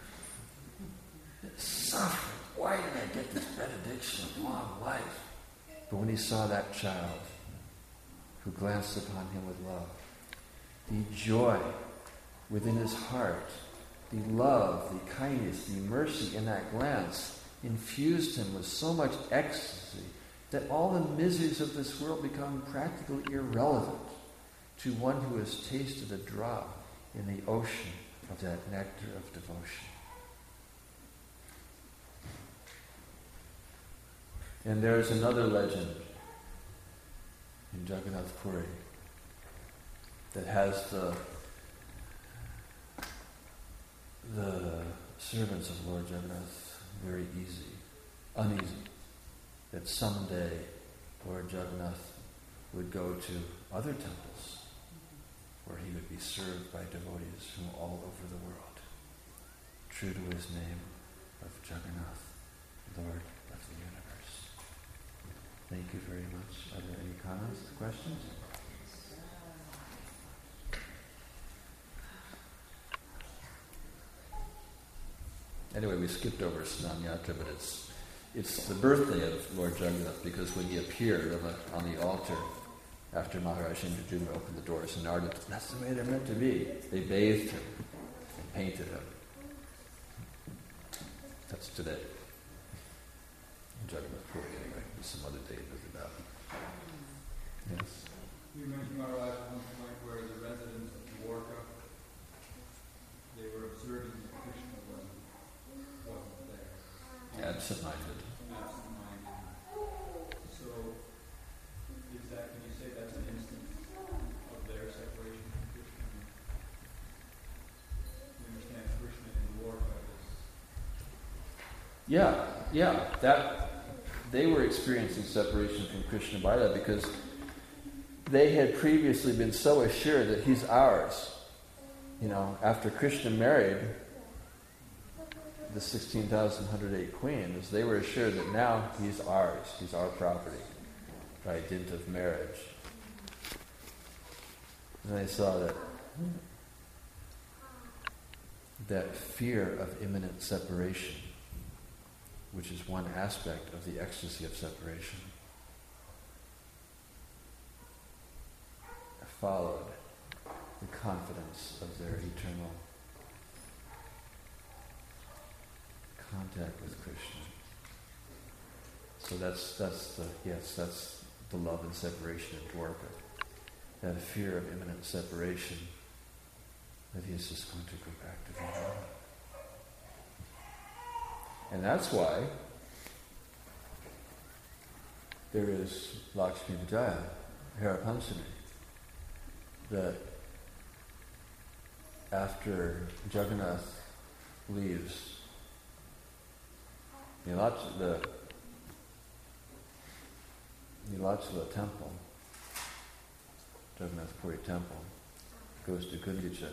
Suffering. Why did I get this benediction of long life? But when he saw that child who glanced upon him with love, the joy within his heart, the love, the kindness, the mercy in that glance infused him with so much ecstasy that all the miseries of this world become practically irrelevant to one who has tasted a drop in the ocean of that nectar of devotion. And there's another legend in Jagannath Puri that has the servants of Lord Jagannath very uneasy, that someday Lord Jagannath would go to other temples where he would be served by devotees from all over the world, true to his name of Jagannath, Lord of the universe. Thank you very much. Are there any comments, questions? Anyway, we skipped over Snanyatra, but it's the birthday of Lord Jagannath, because when he appeared on the altar after Maharaj Indradyumna opened the doors in Narada, that's the way they're meant to be. They bathed him and painted him. That's today. In Jagannath Puri, anyway. There's some other day to visit that. Yes? You mentioned Maharaj at one point where the residents of Dwarka, they were observing that Krishna wasn't there. Absent-minded. So, can you say that's an instance of their separation from Krishna? You understand Krishna in Dwarka is... That they were experiencing separation from Krishna by that, because they had previously been so assured that he's ours. After Krishna married the 16,108 queens, they were assured that now he's ours, he's our property. by dint of marriage. And I saw that fear of imminent separation, which is one aspect of the ecstasy of separation, followed the confidence of their eternal contact with Krishna. So that's the love and separation of Dwarka. That fear of imminent separation, that he's just going to go back to Vrindavan. And that's why there is Lakshmi Vijaya, Hara Panchami, that after Jagannath leaves the Nilachala temple, Jagannath Puri temple, goes to Gundicha,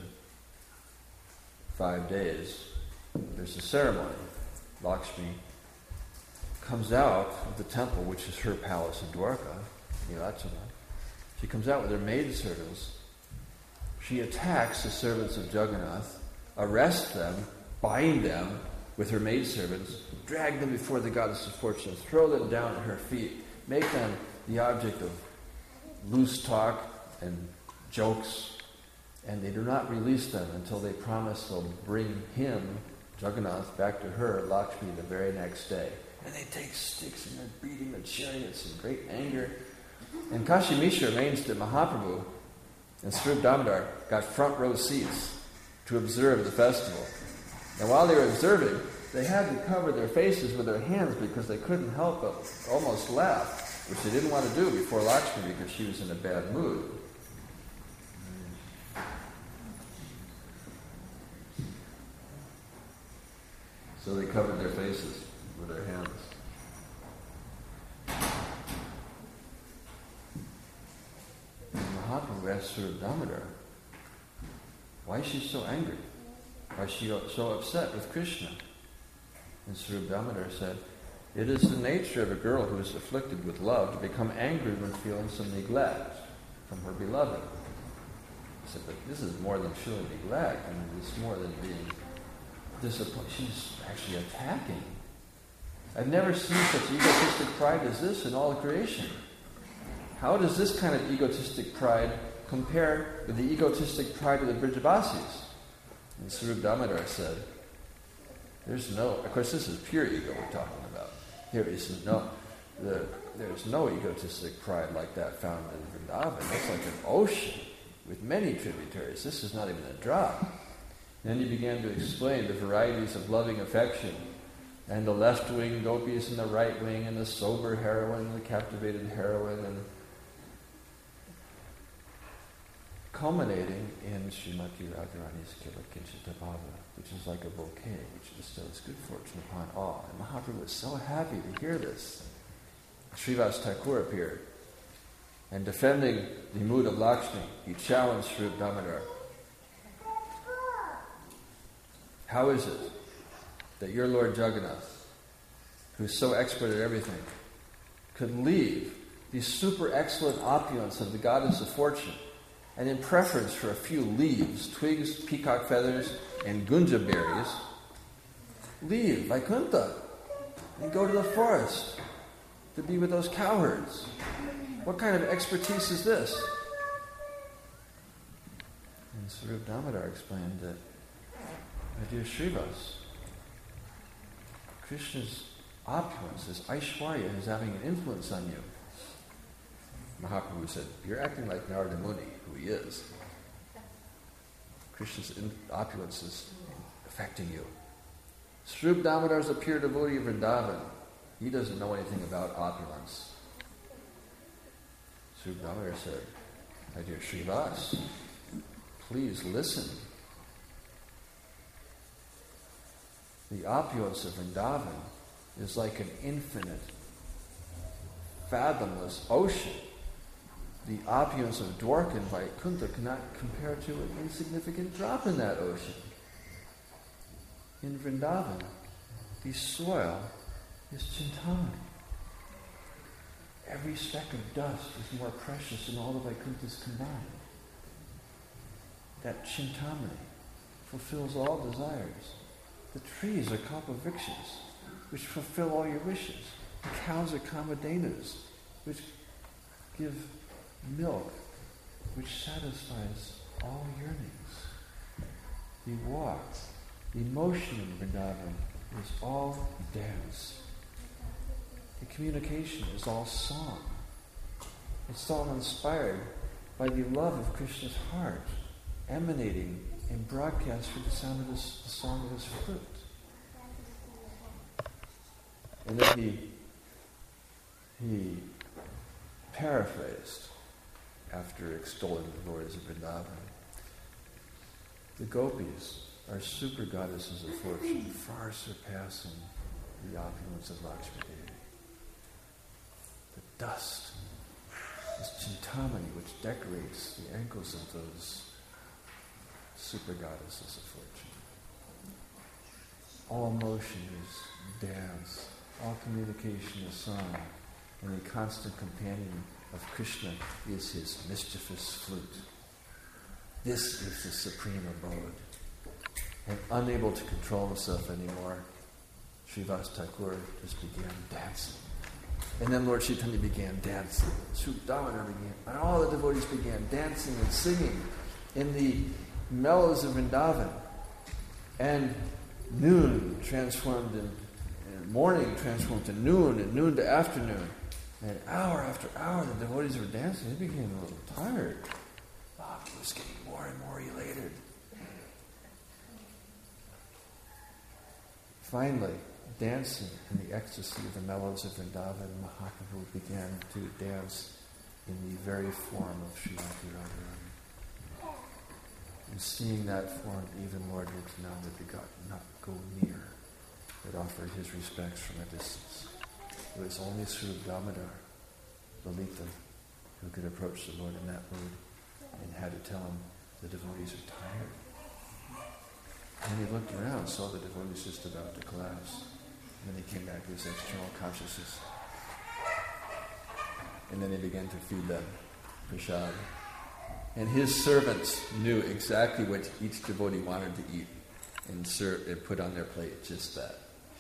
5 days, there's a ceremony. Lakshmi comes out of the temple, which is her palace in Dwarka, Nilachala. She comes out with her maidservants. She attacks the servants of Jagannath, arrests them, bind them with her maidservants, drag them before the goddess of fortune, throw them down at her feet, make them the object of loose talk and jokes, and they do not release them until they promise they'll bring him, Jagannath, back to her, Lakshmi, the very next day. And they take sticks and they're beating the chariots in great anger. And Kashi Mishra arranged that Mahaprabhu and Swarup Damodar got front row seats to observe the festival. And while they were observing, they had to cover their faces with their hands because they couldn't help but almost laugh, which they didn't want to do before Lakshmi because she was in a bad mood. So they covered their faces with their hands. And Mahaprabhu asked Swarup Damodar, why is she so angry? Why is she so upset with Krishna? And Swarup Damodar said, it is the nature of a girl who is afflicted with love to become angry when feeling some neglect from her beloved. He said, but this is more than feeling neglect. I mean, it's more than being disappointed. She's actually attacking. I've never seen such egotistic pride as this in all of creation. How does this kind of egotistic pride compare with the egotistic pride of the Brijavasis? And Swarup Damodar said, there's of course this is pure ego we're talking about. There's no egotistic pride like that found in Vrindavan. It's like an ocean with many tributaries. This is not even a drop. And then he began to explain the varieties of loving affection, and the left wing gopis and the right wing, and the sober heroine and the captivated heroine, and culminating in Srimati Radharani's Kila Kinchita Bhava, which is like a bouquet which bestows good fortune upon all. And Mahaprabhu was so happy to hear this. Srivas Thakur appeared, and defending the mood of Lakshmi, he challenged Swarup Damodar. How is it that your Lord Jagannath, who's so expert at everything, could leave the super excellent opulence of the goddess of fortune, and in preference for a few leaves, twigs, peacock feathers, and gunja berries, leave Vaikuntha and go to the forest to be with those cowherds? What kind of expertise is this? And Swarup Damodar explained that, my dear Srivas, Krishna's opulence, his Aishwarya, is having an influence on you. Mahaprabhu said, you're acting like Narada Muni, who he is. Krishna's opulence is affecting you. Swarup Damodar is a pure devotee of Vrindavan. He doesn't know anything about opulence. Swarup Damodar said, my dear Srivas, please listen. The opulence of Vrindavan is like an infinite, fathomless ocean. The opulence of Dwarka and Vaikuntha cannot compare to an insignificant drop in that ocean. In Vrindavan, the soil is Chintamani. Every speck of dust is more precious than all the Vaikuntras combined. That Chintamani fulfills all desires. The trees are kalpavrikshes, which fulfill all your wishes. The cows are kamadenas, which give milk, which satisfies all yearnings. The walk, the motion in Vrindavan is all dance. The communication is all song. It's all inspired by the love of Krishna's heart, emanating and broadcast through the sound of the song of his flute. And then he paraphrased, after extolling the glories of Vrindavan, the gopis are super goddesses of fortune, far surpassing the opulence of Lakshmi Devi. The dust is Chintamani, which decorates the ankles of those super goddesses of fortune. All motion is dance, all communication is song, and the constant companion of Krishna is his mischievous flute. This is the supreme abode. And unable to control himself anymore, Srivas Thakur just began dancing. And then Lord Chaitanya began dancing. Swarup Damodar began, and all the devotees began dancing and singing in the mellows of Vrindavan. And noon transformed and morning transformed to noon, and noon to afternoon. And hour after hour, the devotees were dancing. They became a little tired. Bhakti was getting more and more elated. Finally, dancing in the ecstasy of the mellows of Vrindavan, Mahaprabhu began to dance in the very form of Srimati Radharani. And seeing that form, even Lord Nityananda did not go near, but offered his respects from a distance. It was only Swarup Damodar, Lalita, who could approach the Lord in that mood and had to tell him the devotees are tired. And he looked around, saw the devotees just about to collapse. And then he came back to his external consciousness. And then he began to feed them prasad. And his servants knew exactly what each devotee wanted to eat and put on their plate just that.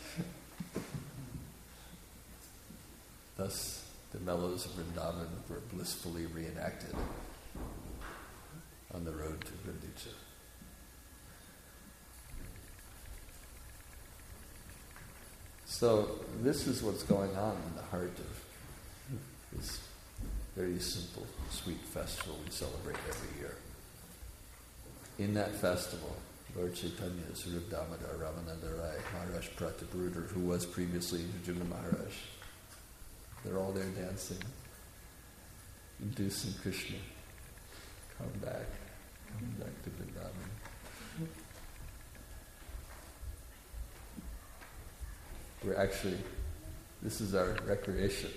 Thus, the mellows of Vrindavan were blissfully reenacted on the road to Gundicha. So, this is what's going on in the heart of this very simple, sweet festival we celebrate every year. In that festival, Lord Chaitanya, Swarup Damodar, Ramananda Rai, Maharaj Pratap, who was previously Juna Maharaj, they're all there dancing, inducing Krishna, come back to Vrindavan. We're actually, this is our recreation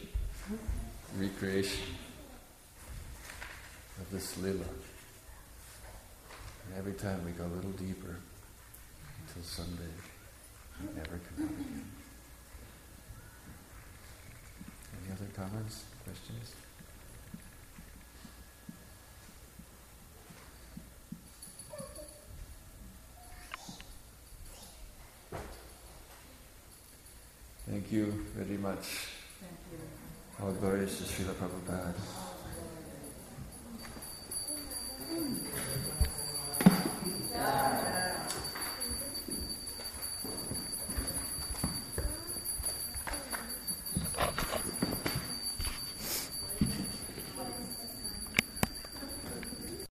of this lila. And every time we go a little deeper until Sunday, we never come out again. Any other comments, questions? Thank you very much. Thank you. All glories to Srila Prabhupada.